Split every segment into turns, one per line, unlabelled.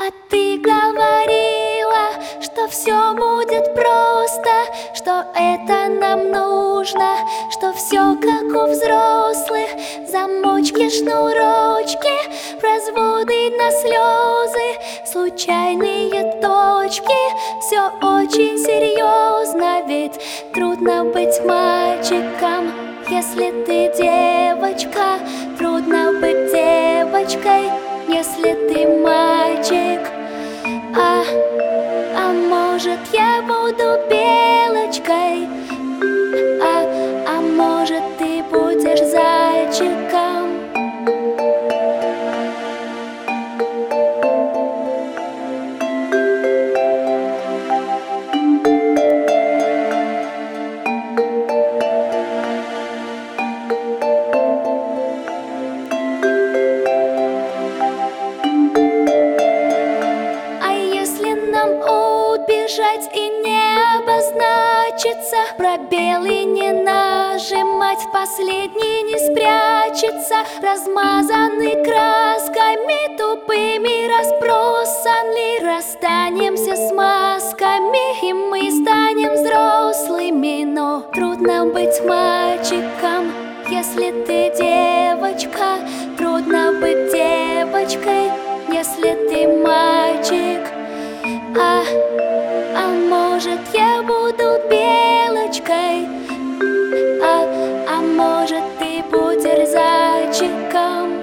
А ты говорила, что все будет просто, что это нам нужно, что все как у взрослых. Замочки, шнурочки, разводы на слезы, случайные точки. Все очень серьезно, ведь трудно быть мальчиком, если ты девочка. Трудно быть девочкой, если ты мальчик. А может, я буду белочкой, а может, ты будешь зайчиком. Убежать и не обозначиться, пробелы не нажимать, в последний не спрячется. Размазаны красками тупыми, разбросан ли. Расстанемся с масками, и мы станем взрослыми. Но трудно быть мальчиком, если ты девочка. Трудно быть девочкой, если ты мальчик. А может, я буду белочкой, а может, ты будешь зайчиком.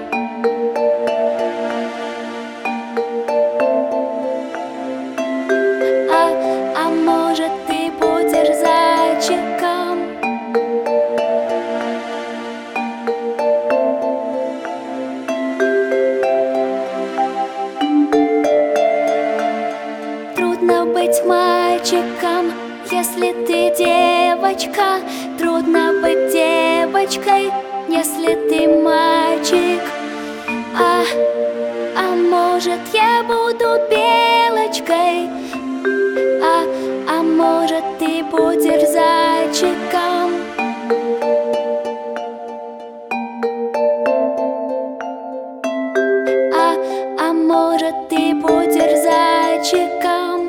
А может, ты будешь зайчиком. Трудно быть мальчиком, если ты девочка. Трудно быть девочкой, если ты мальчик. А может, я буду белочкой, а может, ты будешь зайчиком. А может, ты будешь зайчиком.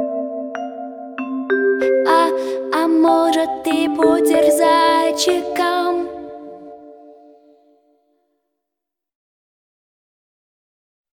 А может, ты будешь зайчиком.